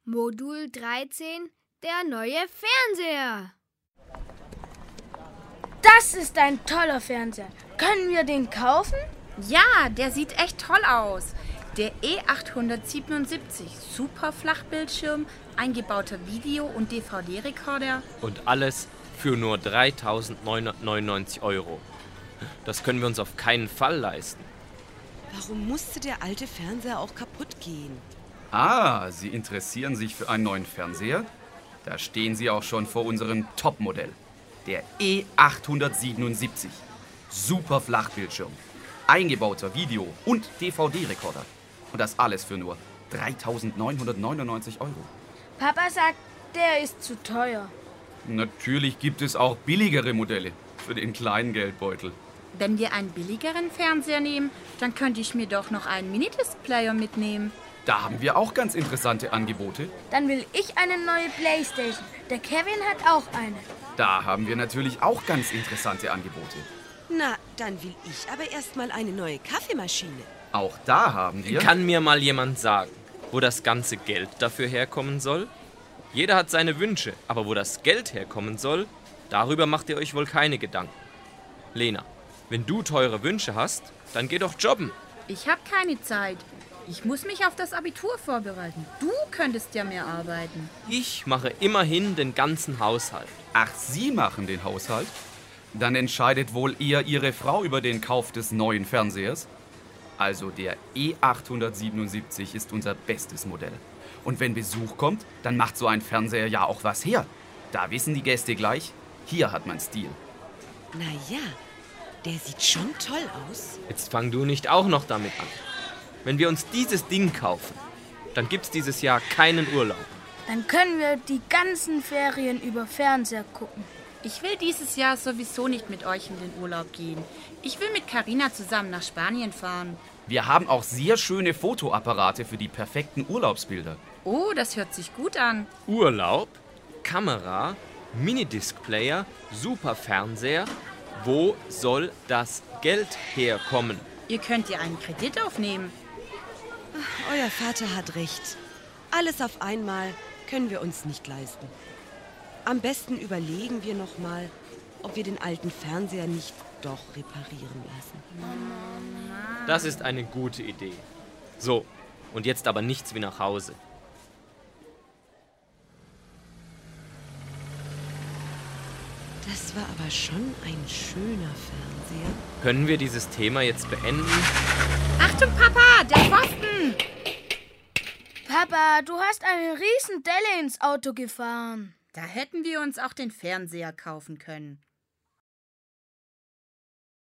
Modul 13, der neue Fernseher. Das ist ein toller Fernseher. Können wir den kaufen? Ja, der sieht echt toll aus. Der E877, super Flachbildschirm, eingebauter Video- und DVD-Rekorder. Und alles für nur 3.999 €. Das können wir uns auf keinen Fall leisten. Warum musste der alte Fernseher auch kaputt gehen? Ah, Sie interessieren sich für einen neuen Fernseher? Da stehen Sie auch schon vor unserem Topmodell. Der E877. Super Flachbildschirm, eingebauter Video- und DVD-Rekorder. Und das alles für nur 3.999 €. Papa sagt, der ist zu teuer. Natürlich gibt es auch billigere Modelle für den kleinen Geldbeutel. Wenn wir einen billigeren Fernseher nehmen, dann könnte ich mir doch noch einen Minidisc-Player mitnehmen. Da haben wir auch ganz interessante Angebote. Dann will ich eine neue Playstation. Der Kevin hat auch eine. Da haben wir natürlich auch ganz interessante Angebote. Na, dann will ich aber erstmal eine neue Kaffeemaschine. Auch da haben wir... Kann mir mal jemand sagen, wo das ganze Geld dafür herkommen soll? Jeder hat seine Wünsche, aber wo das Geld herkommen soll, darüber macht ihr euch wohl keine Gedanken. Lena, wenn du teure Wünsche hast, dann geh doch jobben. Ich habe keine Zeit. Ich muss mich auf das Abitur vorbereiten. Du könntest ja mehr arbeiten. Ich mache immerhin den ganzen Haushalt. Ach, Sie machen den Haushalt? Dann entscheidet wohl eher Ihre Frau über den Kauf des neuen Fernsehers? Also der E877 ist unser bestes Modell. Und wenn Besuch kommt, dann macht so ein Fernseher ja auch was her. Da wissen die Gäste gleich, hier hat man Stil. Na ja, der sieht schon toll aus. Jetzt fang du nicht auch noch damit an. Wenn wir uns dieses Ding kaufen, dann gibt's dieses Jahr keinen Urlaub. Dann können wir die ganzen Ferien über Fernseher gucken. Ich will dieses Jahr sowieso nicht mit euch in den Urlaub gehen. Ich will mit Carina zusammen nach Spanien fahren. Wir haben auch sehr schöne Fotoapparate für die perfekten Urlaubsbilder. Oh, das hört sich gut an. Urlaub, Kamera, Minidisc-Player, super Fernseher. Wo soll das Geld herkommen? Ihr könnt ja einen Kredit aufnehmen. Euer Vater hat recht. Alles auf einmal können wir uns nicht leisten. Am besten überlegen wir noch mal, ob wir den alten Fernseher nicht doch reparieren lassen. Das ist eine gute Idee. So, und jetzt aber nichts wie nach Hause. Das war aber schon ein schöner Fernseher. Können wir dieses Thema jetzt beenden? Achtung, Papa, der Pfosten! Papa, du hast eine riesen Delle ins Auto gefahren. Da hätten wir uns auch den Fernseher kaufen können.